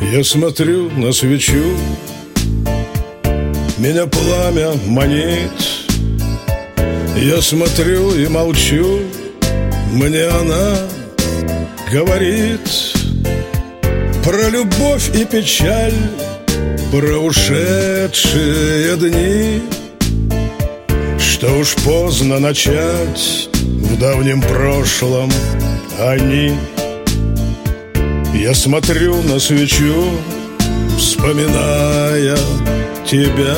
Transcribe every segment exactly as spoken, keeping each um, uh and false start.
Я смотрю на свечу, меня пламя манит. Я смотрю и молчу, мне она говорит про любовь и печаль, про ушедшие дни, что уж поздно начать в давнем прошлом они. Я смотрю на свечу, вспоминая тебя,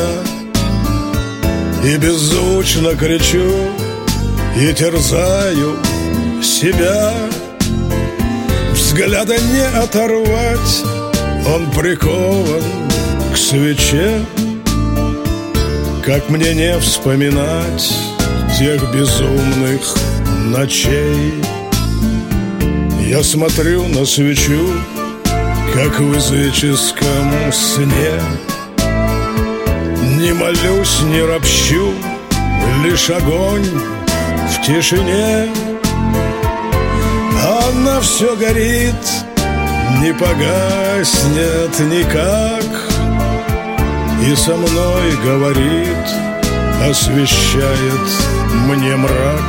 и беззвучно кричу, и терзаю себя. Взгляда не оторвать, он прикован к свече. Как мне не вспоминать тех безумных ночей? Я смотрю на свечу, как в языческом сне. Не молюсь, не ропщу, лишь огонь в тишине. Она все горит, не погаснет никак, и со мной говорит, освещает мне мрак.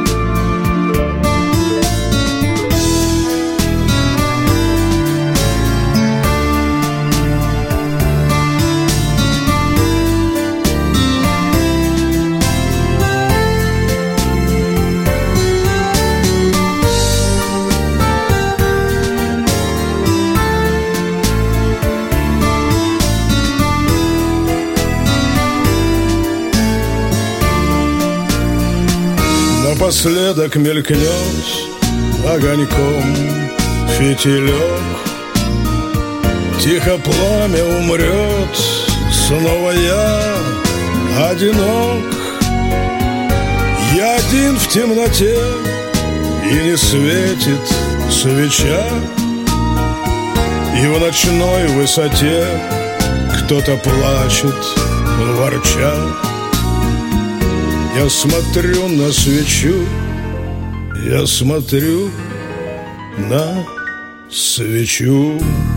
Напоследок мелькнет огоньком фитилек, тихо пламя умрет, снова я одинок. Я один в темноте, и не светит свеча, и в ночной высоте кто-то плачет, ворча. Я смотрю на свечу, я смотрю на свечу.